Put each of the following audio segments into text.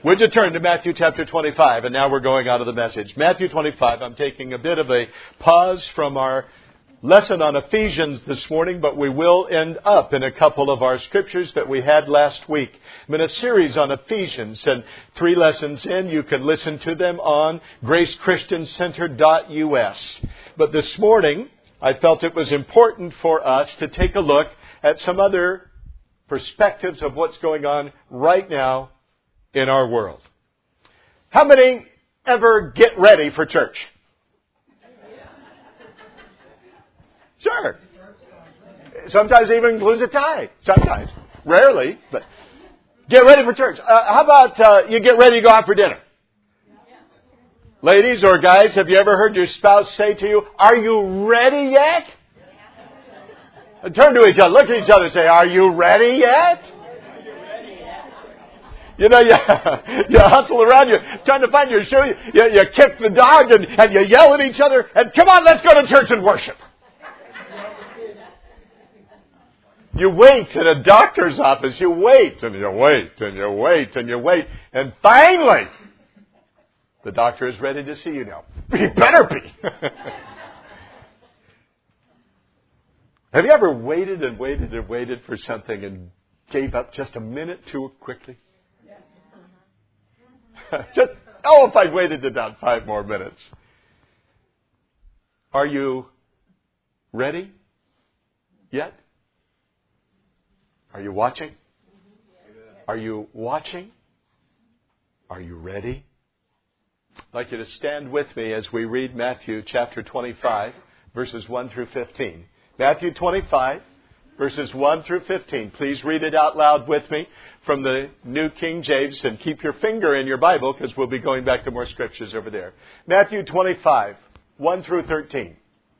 Would you turn to Matthew chapter 25? And now we're going out of the message. Matthew 25, I'm taking a bit of a pause from our lesson on Ephesians this morning, but we will end up in a couple of our scriptures that we had last week. I'm in a series on Ephesians, and 3 lessons in. You can listen to them on gracechristiancenter.us. But this morning, I felt it was important for us to take a look at some other perspectives of what's going on right now in our world. How many ever get ready for church? Sure. Sometimes it even includes a tie. Sometimes. Rarely, but get ready for church. How about you get ready to go out for dinner? Ladies or guys, have you ever heard your spouse say to you, "Are you ready yet?" Turn to each other, look at each other and say, "Are you ready yet?" You know, you hustle around, you're trying to find your shoe, you kick the dog and you yell at each other, and come on, let's go to church and worship. You wait in a doctor's office, you wait and you wait and you wait and you wait, and finally, the doctor is ready to see you now. He better be. Have you ever waited and waited and waited for something and gave up just a minute too quickly? If I'd waited about 5 more minutes. Are you ready yet? Are you watching? Are you watching? Are you ready? I'd like you to stand with me as we read Matthew chapter 25, verses 1 through 15. Matthew 25, verses 1 through 15. Please read it out loud with me from the New King James, and keep your finger in your Bible because we'll be going back to more scriptures over there. Matthew 25, 1 through 13.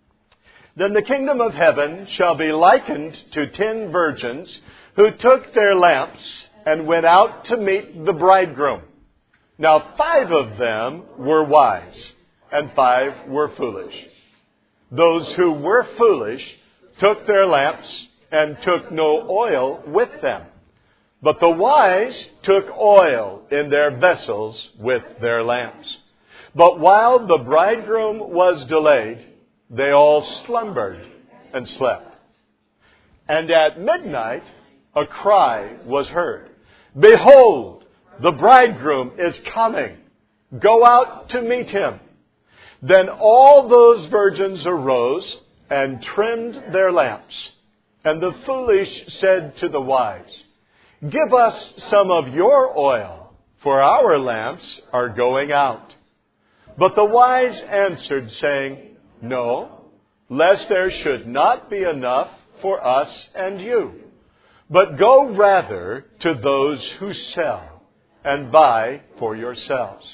Then the kingdom of heaven shall be likened to 10 virgins who took their lamps and went out to meet the bridegroom. Now 5 of them were wise, and 5 were foolish. Those who were foolish took their lamps and took no oil with them. But the wise took oil in their vessels with their lamps. But while the bridegroom was delayed, they all slumbered and slept. And at midnight a cry was heard, "Behold, the bridegroom is coming. Go out to meet him." Then all those virgins arose and trimmed their lamps. And the foolish said to the wise, "Give us some of your oil, for our lamps are going out." But the wise answered, saying, "No, lest there should not be enough for us and you. But go rather to those who sell, and buy for yourselves."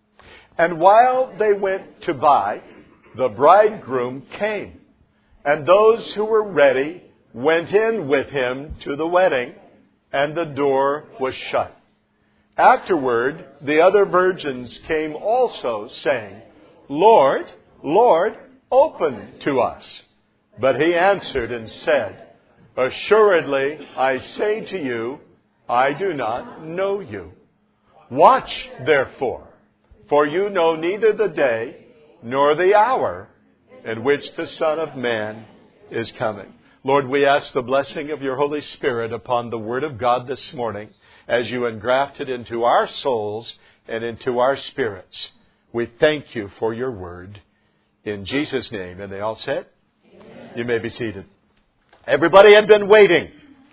And while they went to buy, the bridegroom came. And those who were ready went in with him to the wedding, and the door was shut. Afterward, the other virgins came also, saying, "Lord, Lord, open to us." But he answered and said, "Assuredly, I say to you, I do not know you. Watch, therefore, for you know neither the day nor the hour in which the Son of Man is coming." Lord, we ask the blessing of your Holy Spirit upon the Word of God this morning as you engraft it into our souls and into our spirits. We thank you for your Word. In Jesus' name. And they all said? Amen. You may be seated. Everybody had been waiting.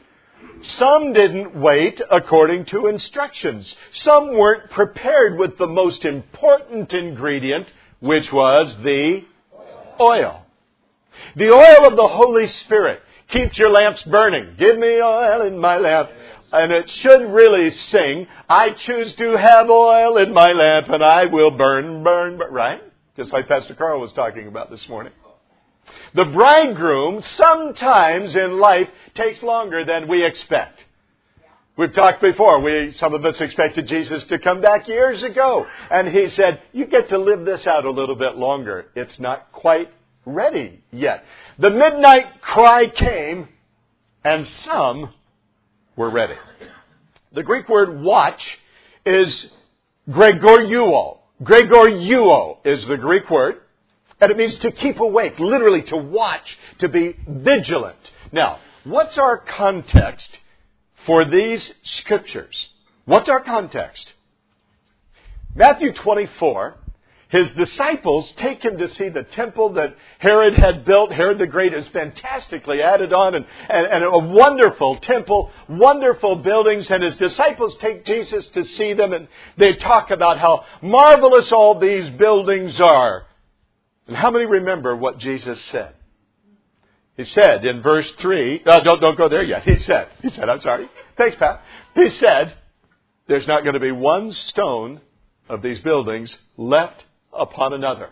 Some didn't wait according to instructions. Some weren't prepared with the most important ingredient, which was the oil. The oil of the Holy Spirit keeps your lamps burning. Give me oil in my lamp. And it should really sing, "I choose to have oil in my lamp and I will burn, burn, burn." Right? Just like Pastor Carl was talking about this morning. The bridegroom sometimes in life takes longer than we expect. We've talked before. Some of us expected Jesus to come back years ago. And he said, "You get to live this out a little bit longer. It's not quite ready yet." The midnight cry came, and some were ready. The Greek word watch is Gregoriuo. Gregoriuo is the Greek word. And it means to keep awake, literally to watch, to be vigilant. Now, what's our context for these scriptures? What's our context? Matthew 24, his disciples take him to see the temple that Herod had built. Herod the Great is fantastically added on and a wonderful temple, wonderful buildings. And his disciples take Jesus to see them, and they talk about how marvelous all these buildings are. And how many remember what Jesus said? He said in verse 3, don't go there yet. He said, I'm sorry. Thanks, Pat. He said, there's not going to be one stone of these buildings left upon another.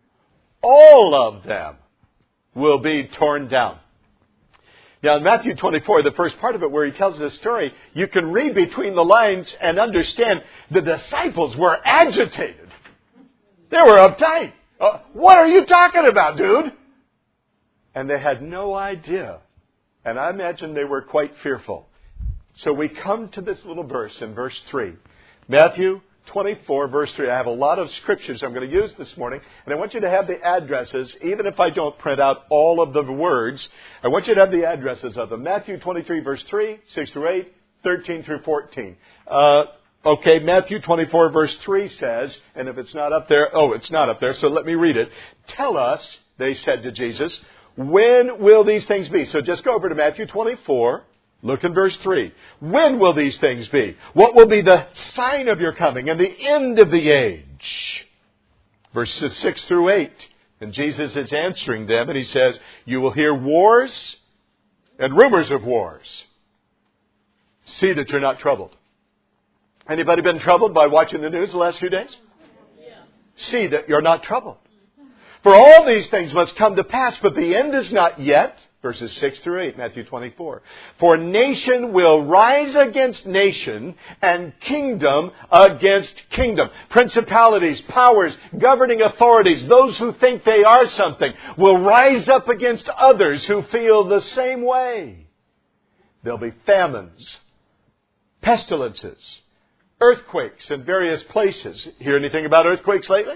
All of them will be torn down. Now in Matthew 24, the first part of it where he tells this story, you can read between the lines and understand the disciples were agitated. They were uptight. What are you talking about, dude? And they had no idea. And I imagine they were quite fearful. So we come to this little verse in verse 3. Matthew 24, verse 3. I have a lot of scriptures I'm going to use this morning. And I want you to have the addresses, even if I don't print out all of the words. I want you to have the addresses of them. Matthew 23, verse 3, 6 through 8, 13 through 14. Okay, Matthew 24, verse 3 says, and if it's not up there, it's not up there, so let me read it. Tell us, they said to Jesus, when will these things be? So just go over to Matthew 24, look in verse 3. When will these things be? What will be the sign of your coming and the end of the age? Verses 6 through 8. And Jesus is answering them, and he says, you will hear wars and rumors of wars. See that you're not troubled. Anybody been troubled by watching the news the last few days? Yeah. See that you're not troubled. For all these things must come to pass, but the end is not yet. Verses 6 through 8, Matthew 24. For nation will rise against nation, and kingdom against kingdom. Principalities, powers, governing authorities, those who think they are something, will rise up against others who feel the same way. There'll be famines, pestilences, earthquakes in various places. Hear anything about earthquakes lately?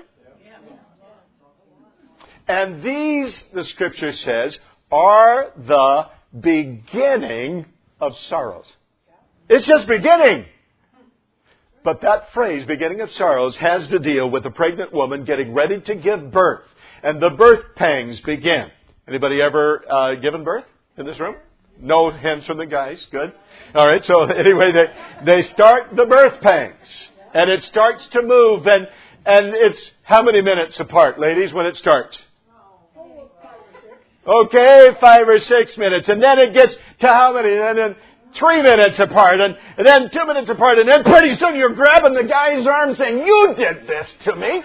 And these, the Scripture says, are the beginning of sorrows. It's just beginning. But that phrase, beginning of sorrows, has to deal with a pregnant woman getting ready to give birth. And the birth pangs begin. Anybody ever given birth in this room? No hands from the guys. Good. All right. So anyway, they start the birth pangs, and it starts to move, and it's how many minutes apart, ladies, when it starts? Okay, 5 or 6 minutes, and then it gets to how many? And then 3 minutes apart, and then 2 minutes apart, and then pretty soon you're grabbing the guy's arm, saying, "You did this to me."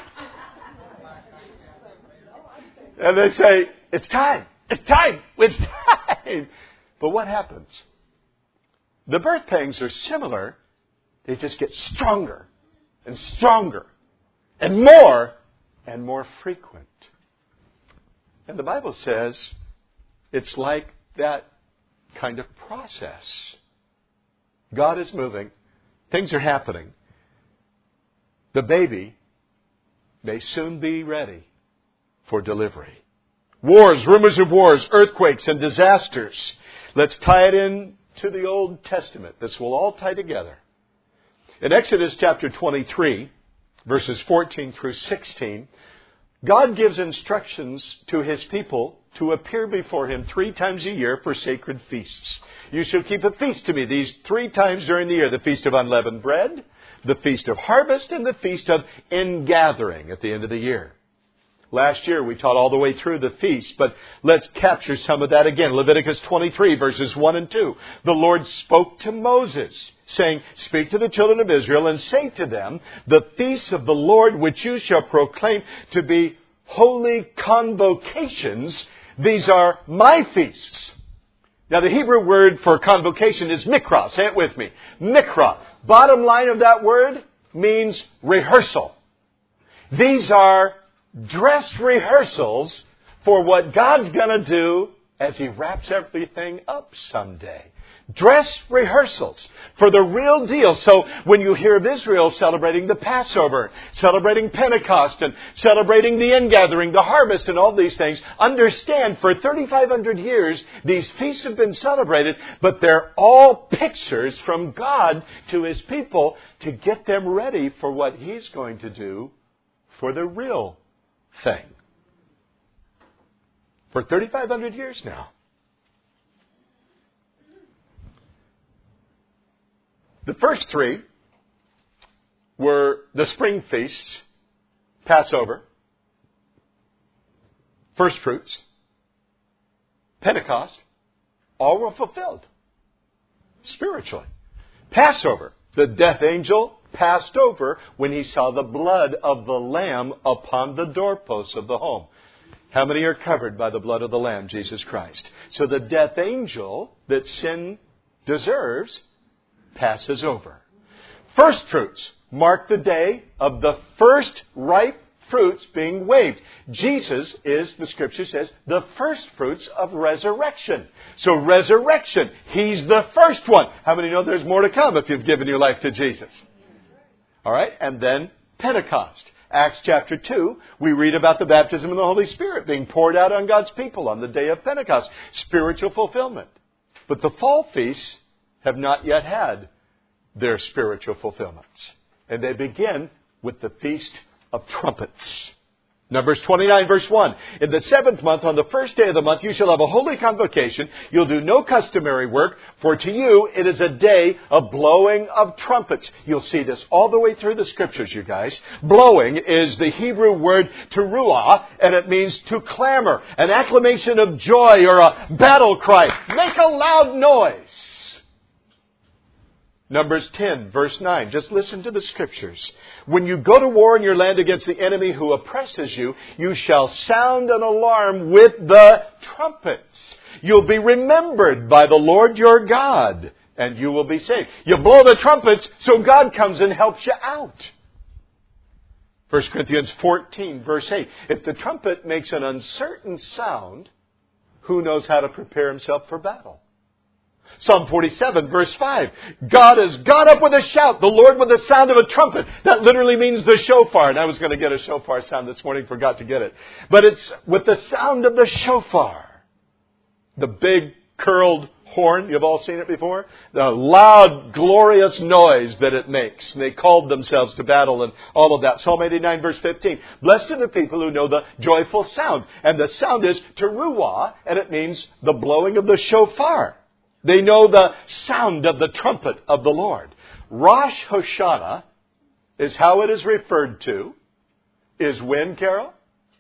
And they say, "It's time. It's time. It's time." But what happens? The birth pangs are similar. They just get stronger and stronger and more frequent. And the Bible says it's like that kind of process. God is moving. Things are happening. The baby may soon be ready for delivery. Wars, rumors of wars, earthquakes, and disasters. Let's tie it in to the Old Testament. This will all tie together. In Exodus chapter 23, verses 14 through 16, God gives instructions to His people to appear before Him 3 times a year for sacred feasts. You shall keep a feast to me these 3 times during the year. The Feast of Unleavened Bread, the Feast of Harvest, and the Feast of Ingathering at the end of the year. Last year we taught all the way through the feast, but let's capture some of that again. Leviticus 23, verses 1 and 2. The Lord spoke to Moses, saying, "Speak to the children of Israel and say to them, the feasts of the Lord which you shall proclaim to be holy convocations, these are my feasts." Now the Hebrew word for convocation is mikra. Say it with me. Mikra. Bottom line of that word means rehearsal. These are dress rehearsals for what God's going to do as He wraps everything up someday. dress rehearsals for the real deal. So when you hear of Israel celebrating the Passover, celebrating Pentecost, and celebrating the ingathering, the harvest, and all these things, understand for 3,500 years these feasts have been celebrated, but they're all pictures from God to His people to get them ready for what He's going to do for the real thing. For 3,500 years now. The first three were the spring feasts, Passover, first fruits, Pentecost, all were fulfilled spiritually. Passover, the death angel passed over when he saw the blood of the Lamb upon the doorposts of the home. How many are covered by the blood of the Lamb, Jesus Christ? So the death angel that sin deserves passes over. First fruits mark the day of the first ripe fruits being waved. Jesus is, the Scripture says, the first fruits of resurrection. So resurrection, He's the first one. How many know there's more to come if you've given your life to Jesus? All right, and then Pentecost. Acts chapter 2, we read about the baptism of the Holy Spirit being poured out on God's people on the day of Pentecost. Spiritual fulfillment. But the fall feasts have not yet had their spiritual fulfillments. And they begin with the Feast of Trumpets. Numbers 29 verse 1. In the 7th month, on the first day of the month, you shall have a holy convocation. You'll do no customary work, for to you it is a day of blowing of trumpets. You'll see this all the way through the Scriptures, you guys. Blowing is the Hebrew word teruah, and it means to clamor, an acclamation of joy or a battle cry. Make a loud noise. Numbers 10, verse 9. Just listen to the Scriptures. When you go to war in your land against the enemy who oppresses you, you shall sound an alarm with the trumpets. You'll be remembered by the Lord your God, and you will be saved. You blow the trumpets so God comes and helps you out. 1 Corinthians 14, verse 8. If the trumpet makes an uncertain sound, who knows how to prepare himself for battle? Psalm 47, verse 5. God has got up with a shout, the Lord with the sound of a trumpet. That literally means the shofar. And I was going to get a shofar sound this morning, forgot to get it. But it's with the sound of the shofar. The big curled horn, you've all seen it before? The loud, glorious noise that it makes. And they called themselves to battle and all of that. Psalm 89, verse 15. Blessed are the people who know the joyful sound. And the sound is teruah, and it means the blowing of the shofar. They know the sound of the trumpet of the Lord. Rosh Hashanah is how it is referred to. Is when, Carol?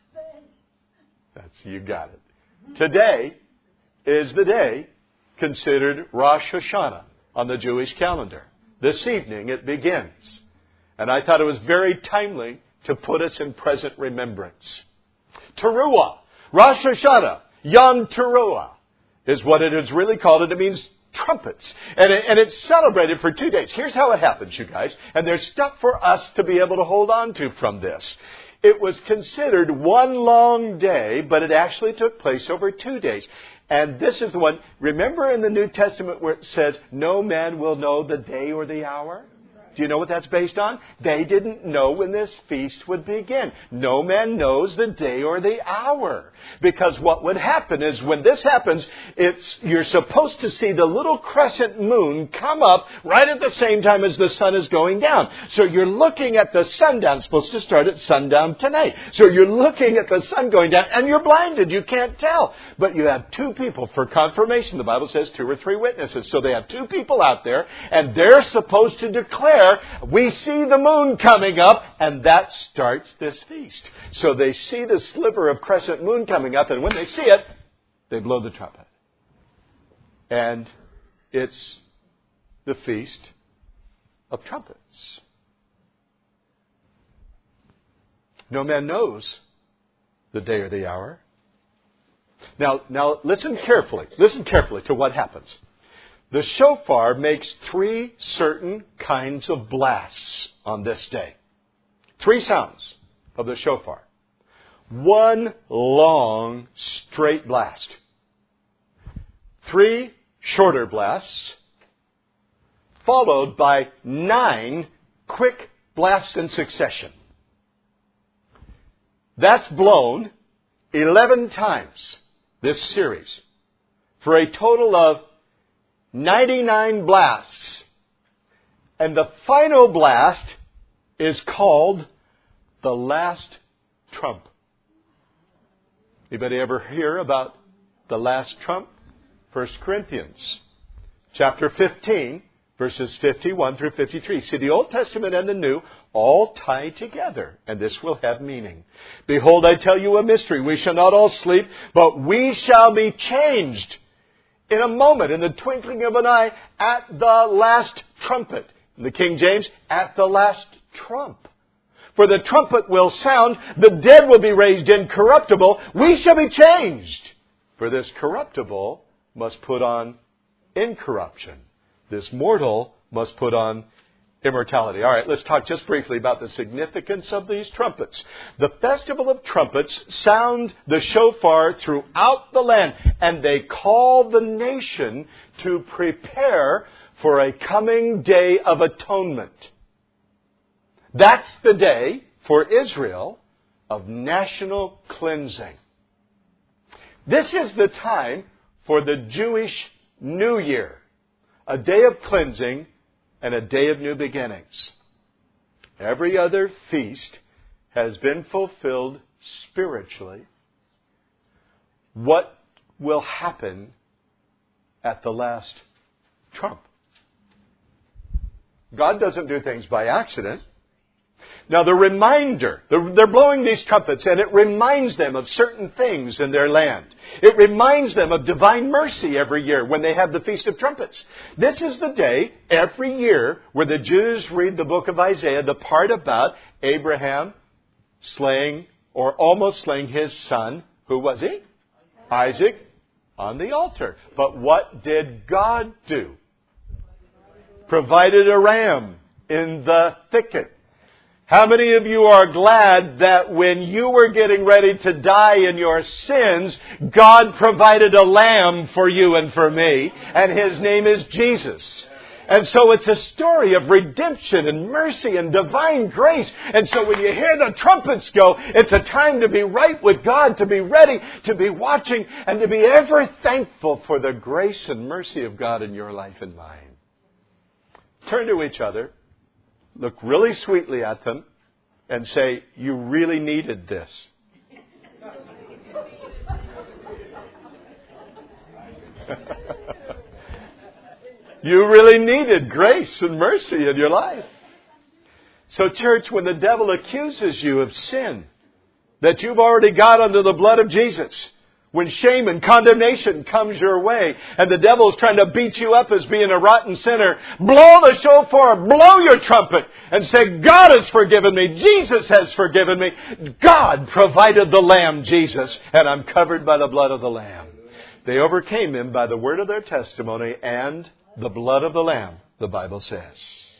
You got it. Today is the day considered Rosh Hashanah on the Jewish calendar. This evening it begins. And I thought it was very timely to put us in present remembrance. Teruah, Rosh Hashanah, Yom Teruah, is what it is really called, and it means trumpets. And it's celebrated for 2 days. Here's how it happens, you guys. And there's stuff for us to be able to hold on to from this. It was considered one long day, but it actually took place over 2 days. And this is the one, remember in the New Testament where it says, no man will know the day or the hour? Do you know what that's based on? They didn't know when this feast would begin. No man knows the day or the hour. Because what would happen is when this happens, you're supposed to see the little crescent moon come up right at the same time as the sun is going down. So you're looking at the sundown. It's supposed to start at sundown tonight. So you're looking at the sun going down and you're blinded. You can't tell. But you have two people for confirmation. The Bible says 2 or 3 witnesses. So they have 2 people out there and they're supposed to declare, we see the moon coming up, and that starts this feast. So they see the sliver of crescent moon coming up, and when they see it, they blow the trumpet. And it's the Feast of Trumpets. No man knows the day or the hour. Now listen carefully. Listen carefully to what happens. The shofar makes 3 certain kinds of blasts on this day. 3 sounds of the shofar. 1 long, straight blast. 3 shorter blasts. followed by 9 quick blasts in succession. That's blown 11 times, this series, for a total of 99 blasts. And the final blast is called the last trump. Anybody ever hear about the last trump? 1 Corinthians chapter 15, verses 51 through 53. See, the Old Testament and the New all tie together, and this will have meaning. Behold, I tell you a mystery. We shall not all sleep, but we shall be changed in a moment, in the twinkling of an eye, at the last trumpet. In the King James, at the last trump. For the trumpet will sound, the dead will be raised incorruptible, we shall be changed. For this corruptible must put on incorruption. This mortal must put on immortality. All right, let's talk just briefly about the significance of these trumpets. The Festival of Trumpets sound the shofar throughout the land, and they call the nation to prepare for a coming day of atonement. That's the day for Israel of national cleansing. This is the time for the Jewish New Year, a day of cleansing and a day of new beginnings. Every other feast has been fulfilled spiritually. What will happen at the last trump? God doesn't do things by accident. Now the reminder, they're blowing these trumpets and it reminds them of certain things in their land. It reminds them of divine mercy every year when they have the Feast of Trumpets. This is the day every year where the Jews read the book of Isaiah, the part about Abraham slaying or almost slaying his son. Who was he? Isaac, on the altar. But what did God do? Provided a ram in the thicket. How many of you are glad that when you were getting ready to die in your sins, God provided a lamb for you and for me, and His name is Jesus? And so it's a story of redemption and mercy and divine grace. And so when you hear the trumpets go, it's a time to be right with God, to be ready, to be watching, and to be ever thankful for the grace and mercy of God in your life and mine. Turn to each other. Look really sweetly at them and say, you really needed this. You really needed grace and mercy in your life. So church, when the devil accuses you of sin that you've already got under the blood of Jesus, when shame and condemnation comes your way and the devil's trying to beat you up as being a rotten sinner, blow the shofar, blow your trumpet and say, God has forgiven me. Jesus has forgiven me. God provided the Lamb, Jesus, and I'm covered by the blood of the Lamb. They overcame him by the word of their testimony and the blood of the Lamb, the Bible says.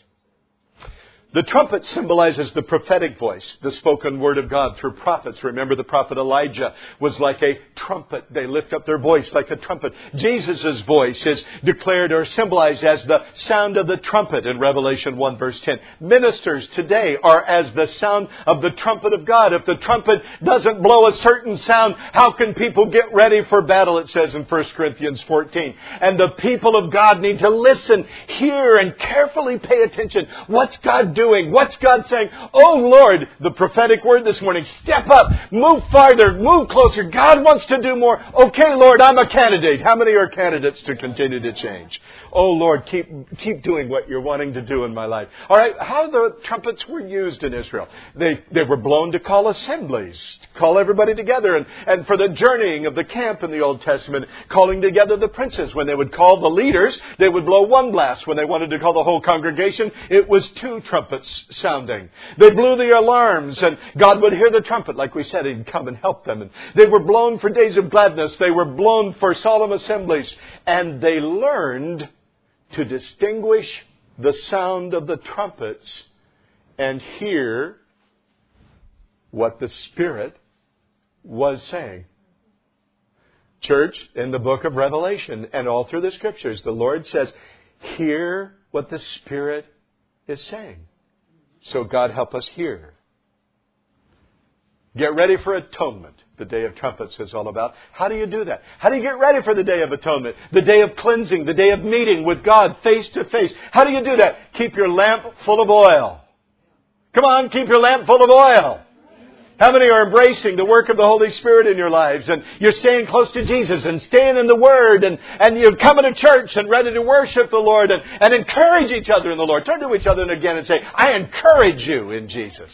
The trumpet symbolizes the prophetic voice, the spoken word of God through prophets. Remember, the prophet Elijah was like a trumpet. They lift up their voice like a trumpet. Jesus' voice is declared or symbolized as the sound of the trumpet in Revelation 1 verse 10. Ministers today are as the sound of the trumpet of God. If the trumpet doesn't blow a certain sound, how can people get ready for battle, it says in 1 Corinthians 14. And the people of God need to listen, hear, and carefully pay attention. What's God doing? What's God saying? Oh Lord, the prophetic word this morning, step up, move farther, move closer. God wants to do more. Okay, Lord, I'm a candidate. How many are candidates to continue to change? Oh Lord, keep doing what you're wanting to do in my life. All right, how the trumpets were used in Israel. They were blown to call assemblies, to call everybody together. And for the journeying of the camp in the Old Testament, calling together the princes. When they would call the leaders, they would blow one blast. When they wanted to call the whole congregation, it was 2 trumpets sounding. They blew the alarms and God would hear the trumpet. Like we said, He'd come and help them. And they were blown for days of gladness. They were blown for solemn assemblies. And they learned to distinguish the sound of the trumpets and hear what the Spirit was saying. Church, in the book of Revelation and all through the Scriptures, the Lord says hear what the Spirit is saying. So God help us hear. Get ready for atonement. The Day of Trumpets is all about. How do you do that? How do you get ready for the Day of Atonement? The day of cleansing, the day of meeting with God face to face. How do you do that? Keep your lamp full of oil. Come on, keep your lamp full of oil. How many are embracing the work of the Holy Spirit in your lives? And you're staying close to Jesus and staying in the Word. And you're coming to church and ready to worship the Lord and encourage each other in the Lord. Turn to each other again and say, I encourage you in Jesus.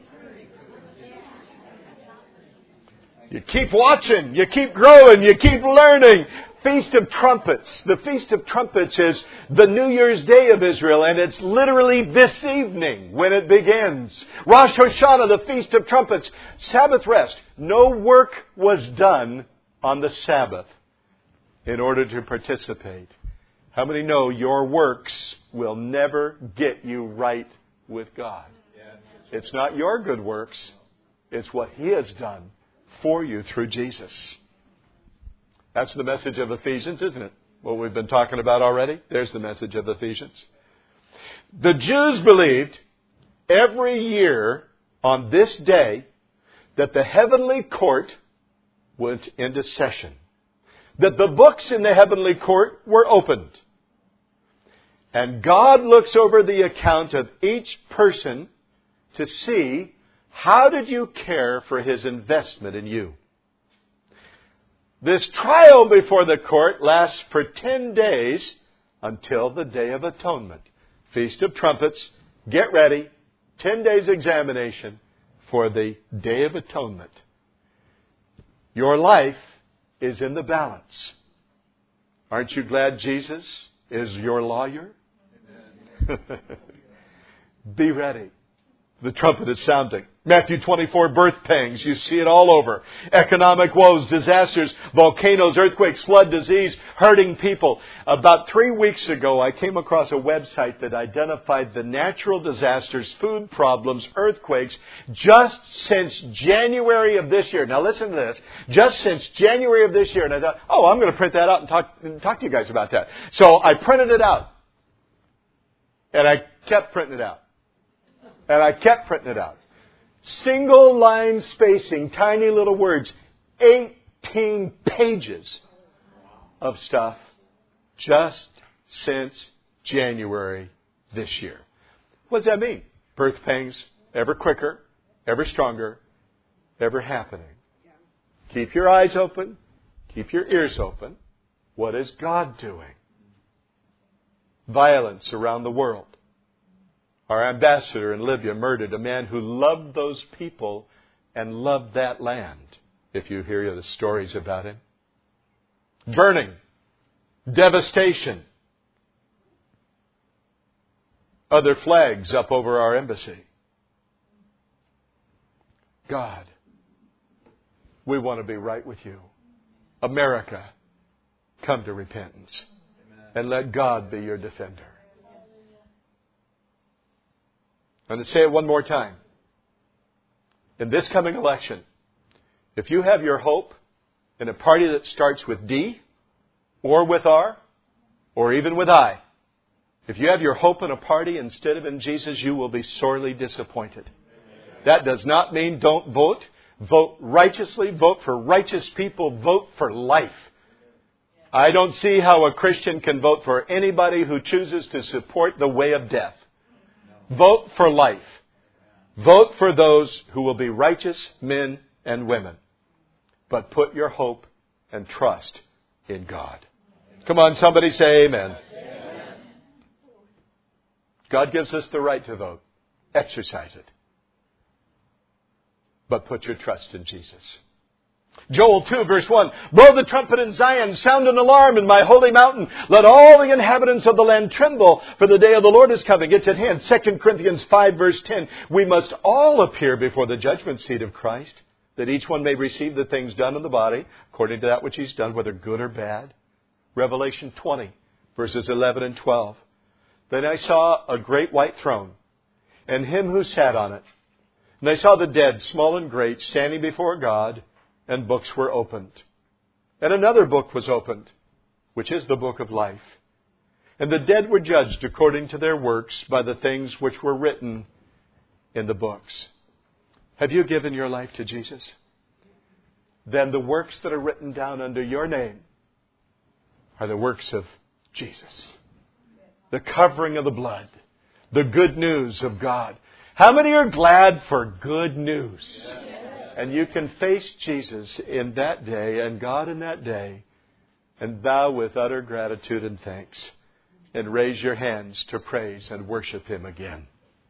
You keep watching. You keep growing. You keep learning. Feast of Trumpets. The Feast of Trumpets is the New Year's Day of Israel, and it's literally this evening when it begins. Rosh Hashanah, the Feast of Trumpets. Sabbath rest. No work was done on the Sabbath in order to participate. How many know your works will never get you right with God? It's not your good works. It's what He has done for you through Jesus. That's the message of Ephesians, isn't it? What we've been talking about already. There's the message of Ephesians. The Jews believed every year on this day that the heavenly court went into session. That the books in the heavenly court were opened. And God looks over the account of each person to see, how did you care for His investment in you? This trial before the court lasts for 10 days until the Day of Atonement. Feast of Trumpets. Get ready. 10 days examination for the Day of Atonement. Your life is in the balance. Aren't you glad Jesus is your lawyer? Be ready. The trumpet is sounding. Matthew 24, birth pangs. You see it all over. Economic woes, disasters, volcanoes, earthquakes, flood, disease, hurting people. About 3 weeks ago, I came across a website that identified the natural disasters, food problems, earthquakes, just since January of this year. Now listen to this. Just since January of this year. And I thought, I'm going to print that out and talk to you guys about that. So I printed it out. And I kept printing it out. And I kept printing it out. Single line spacing, tiny little words, 18 pages of stuff just since January this year. What does that mean? Birth pangs, ever quicker, ever stronger, ever happening. Keep your eyes open. Keep your ears open. What is God doing? Violence around the world. Our ambassador in Libya murdered a man who loved those people and loved that land, if you hear the stories about him. Burning, devastation, other flags up over our embassy. God, we want to be right with you. America, come to repentance. And let God be your defender. I'm going to say it one more time. In this coming election, if you have your hope in a party that starts with D, or with R, or even with I, if you have your hope in a party instead of in Jesus, you will be sorely disappointed. That does not mean don't vote. Vote righteously. Vote for righteous people. Vote for life. I don't see how a Christian can vote for anybody who chooses to support the way of death. Vote for life. Vote for those who will be righteous men and women. But put your hope and trust in God. Come on, somebody say amen. Amen. God gives us the right to vote. Exercise it. But put your trust in Jesus. Joel 2 verse 1. Blow the trumpet in Zion, sound an alarm in my holy mountain. Let all the inhabitants of the land tremble, for the day of the Lord is coming. It's at hand. 2 Corinthians 5 verse 10. We must all appear before the judgment seat of Christ, that each one may receive the things done in the body, according to that which he's done, whether good or bad. Revelation 20 verses 11 and 12. Then I saw a great white throne, and him who sat on it. And I saw the dead, small and great, standing before God, and books were opened. And another book was opened, which is the book of life. And the dead were judged according to their works by the things which were written in the books. Have you given your life to Jesus? Then the works that are written down under your name are the works of Jesus. The covering of the blood. The good news of God. How many are glad for good news? And you can face Jesus in that day and God in that day and bow with utter gratitude and thanks and raise your hands to praise and worship Him again.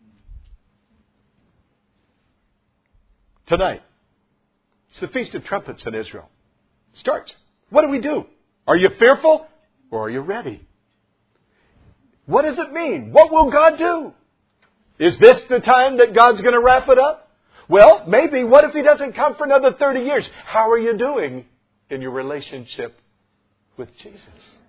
Tonight, it's the Feast of Trumpets in Israel. It starts. What do we do? Are you fearful or are you ready? What does it mean? What will God do? Is this the time that God's going to wrap it up? Well, maybe. What if He doesn't come for another 30 years? How are you doing in your relationship with Jesus?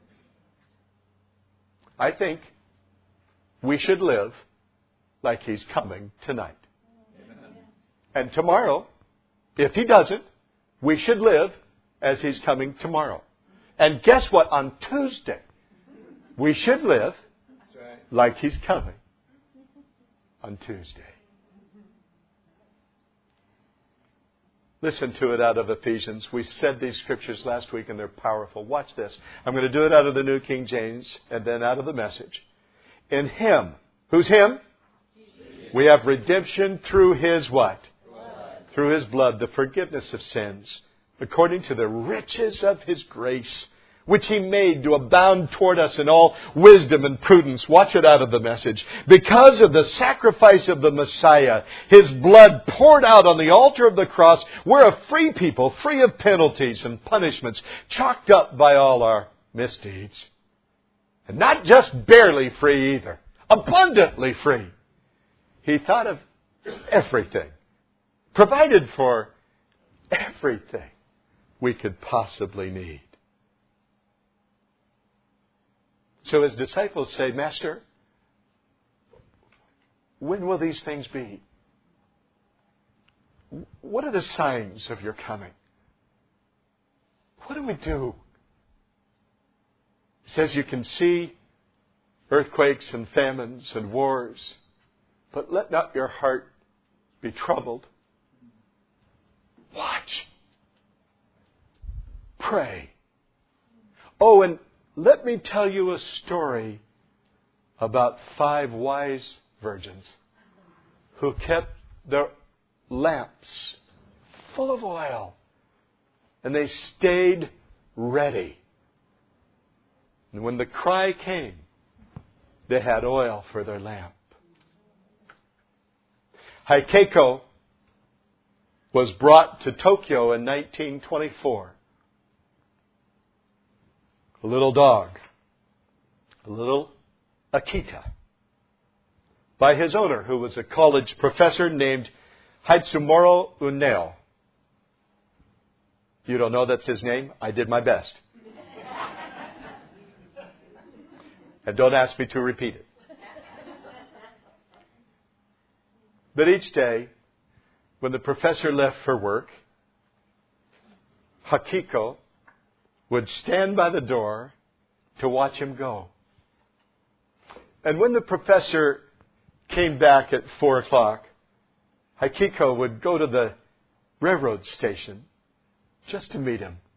I think we should live like He's coming tonight. And tomorrow, if He doesn't, we should live as He's coming tomorrow. And guess what? On Tuesday, we should live like He's coming on Tuesday. Listen to it out of Ephesians. We said these scriptures last week and they're powerful. Watch this. I'm going to do it out of the New King James and then out of the Message. In Him. Who's Him? Jesus. We have redemption through His what? Blood. Through His blood, the forgiveness of sins, according to the riches of His grace, which He made to abound toward us in all wisdom and prudence. Watch it out of the Message. Because of the sacrifice of the Messiah, His blood poured out on the altar of the cross, we're a free people, free of penalties and punishments, chalked up by all our misdeeds. And not just barely free either, abundantly free. He thought of everything, provided for everything we could possibly need. So His disciples say, Master, when will these things be? What are the signs of your coming? What do we do? He says you can see earthquakes and famines and wars, but let not your heart be troubled. Watch. Pray. Oh, and let me tell you a story about 5 wise virgins who kept their lamps full of oil. And they stayed ready. And when the cry came, they had oil for their lamp. Heikeko was brought to Tokyo in 1924. A little dog, a little Akita, by his owner, who was a college professor named Hatsumoro Uneo. You don't know that's his name? I did my best. And don't ask me to repeat it. But each day, when the professor left for work, Hakiko would stand by the door to watch him go. And when the professor came back at 4 o'clock, Hakiko would go to the railroad station just to meet him.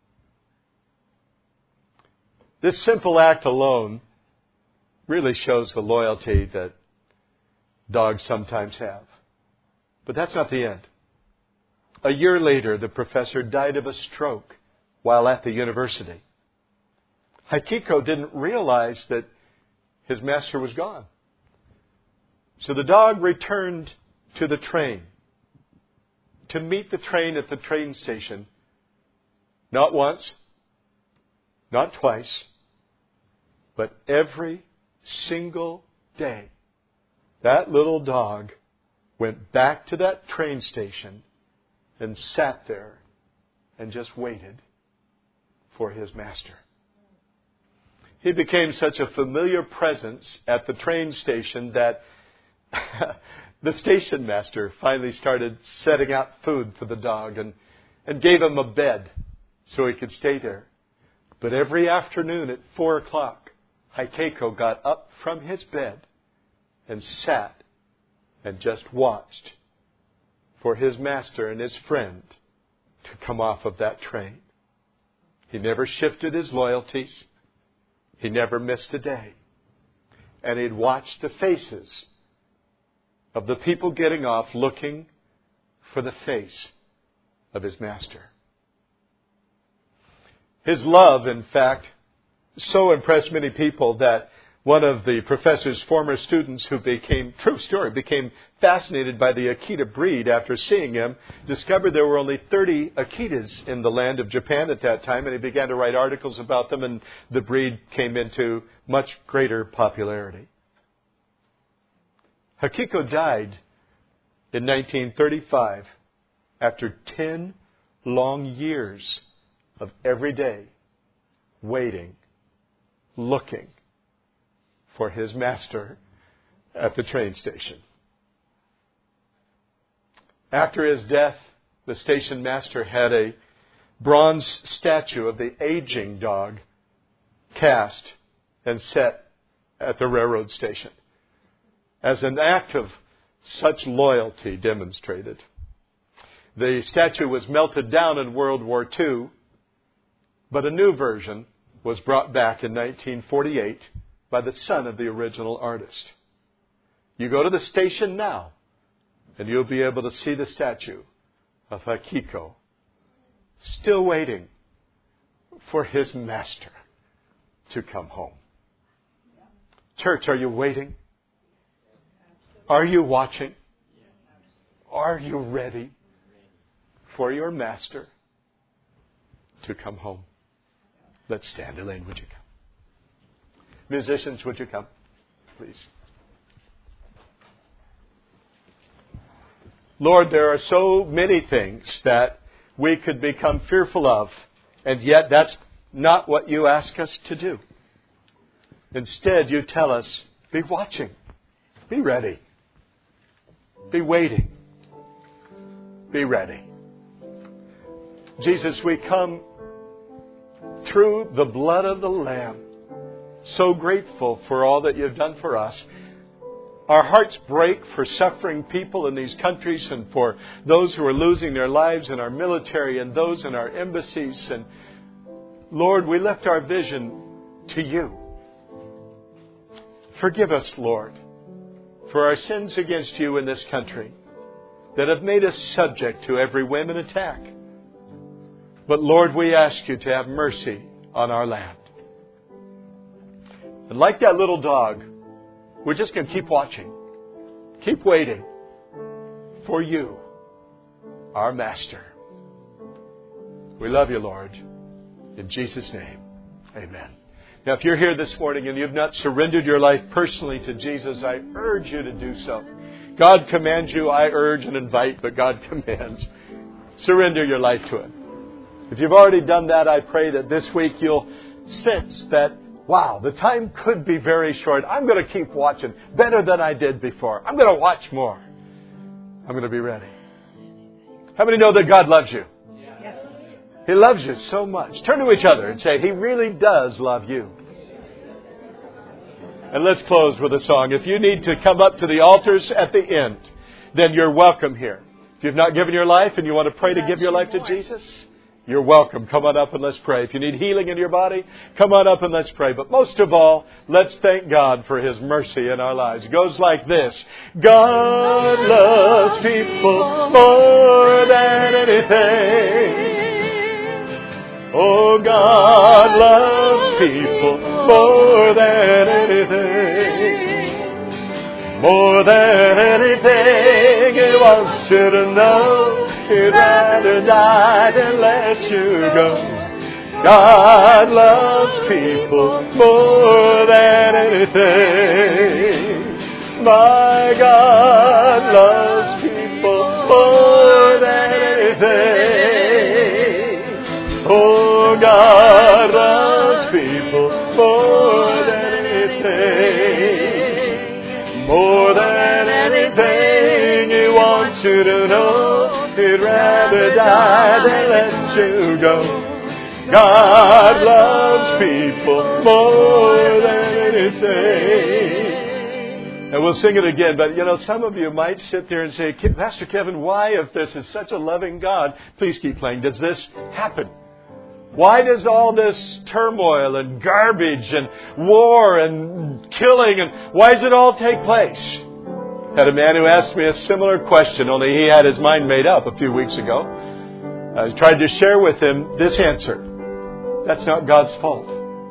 This simple act alone really shows the loyalty that dogs sometimes have. But that's not the end. A year later, the professor died of a stroke while at the university. Hakiko didn't realize that his master was gone. So the dog returned to the train to meet the train at the train station. Not once, not twice, but every single day. That little dog went back to that train station and sat there and just waited for his master. He became such a familiar presence at the train station that the station master finally started setting out food for the dog and gave him a bed so he could stay there. But every afternoon at 4 o'clock, Hikeko got up from his bed and sat and just watched for his master and his friend to come off of that train. He never shifted his loyalties. He never missed a day. And he'd watched the faces of the people getting off, looking for the face of his master. His love, in fact, so impressed many people that one of the professor's former students who became fascinated by the Akita breed after seeing him, discovered there were only 30 Akitas in the land of Japan at that time, and he began to write articles about them, and the breed came into much greater popularity. Hikeko died in 1935 after 10 long years of every day waiting, looking for his master at the train station. After his death, the station master had a bronze statue of the aging dog cast and set at the railroad station as an act of such loyalty demonstrated. The statue was melted down in World War II, but a new version was brought back in 1948 by the son of the original artist. You go to the station now, and you'll be able to see the statue of Hikeko, still waiting for his master to come home. Church, are you waiting? Are you watching? Are you ready for your master to come home? Let's stand. Elaine, would you come? Musicians, would you come, please? Lord, there are so many things that we could become fearful of, and yet that's not what you ask us to do. Instead, you tell us, be watching, be ready, be waiting, be ready. Jesus, we come through the blood of the Lamb, so grateful for all that you've done for us. Our hearts break for suffering people in these countries and for those who are losing their lives in our military and those in our embassies. And Lord, we lift our vision to you. Forgive us, Lord, for our sins against you in this country that have made us subject to every whim and attack. But Lord, we ask you to have mercy on our land. And like that little dog, we're just going to keep watching, keep waiting for you, our Master. We love you, Lord. In Jesus' name, amen. Now, if you're here this morning and you've not surrendered your life personally to Jesus, I urge you to do so. God commands you, I urge and invite, but God commands. Surrender your life to Him. If you've already done that, I pray that this week you'll sense that, wow, the time could be very short. I'm going to keep watching better than I did before. I'm going to watch more. I'm going to be ready. How many know that God loves you? Yes. He loves you so much. Turn to each other and say, He really does love you. And let's close with a song. If you need to come up to the altars at the end, then you're welcome here. If you've not given your life and you want to pray to give your life to Jesus, you're welcome. Come on up and let's pray. If you need healing in your body, come on up and let's pray. But most of all, let's thank God for His mercy in our lives. It goes like this. God loves people more than anything. Oh, God loves people more than anything. More than anything, He wants you to know. He'd rather die than let you go. God loves people more than anything. My God loves people more than anything. Oh, God loves people more than anything. More than anything, He wants you to know. He'd rather die than let you go. God loves people more than anything. anything. And we'll sing it again, but some of you might sit there and say, Pastor Kevin, why, if this is such a loving God, please keep playing, does this happen? Why does all this turmoil and garbage and war and killing, and why does it all take place? Had a man who asked me a similar question, only he had his mind made up a few weeks ago. I tried to share with him this answer. That's not God's fault.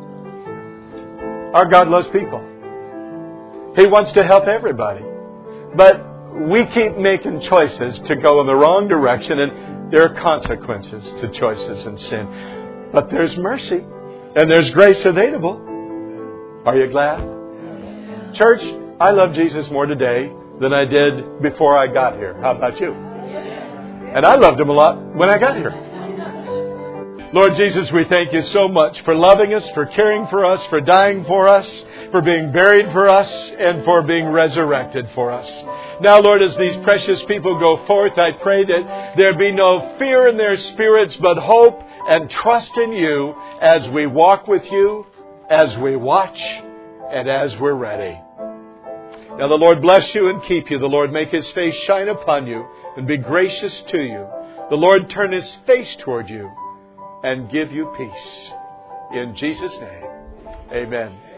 Our God loves people. He wants to help everybody. But we keep making choices to go in the wrong direction, and there are consequences to choices and sin. But there's mercy, and there's grace available. Are you glad? Church, I love Jesus more today than I did before I got here. How about you? And I loved Him a lot when I got here. Lord Jesus, we thank You so much for loving us, for caring for us, for dying for us, for being buried for us, and for being resurrected for us. Now, Lord, as these precious people go forth, I pray that there be no fear in their spirits, but hope and trust in You as we walk with You, as we watch, and as we're ready. Now the Lord bless you and keep you. The Lord make His face shine upon you and be gracious to you. The Lord turn His face toward you and give you peace. In Jesus' name, amen.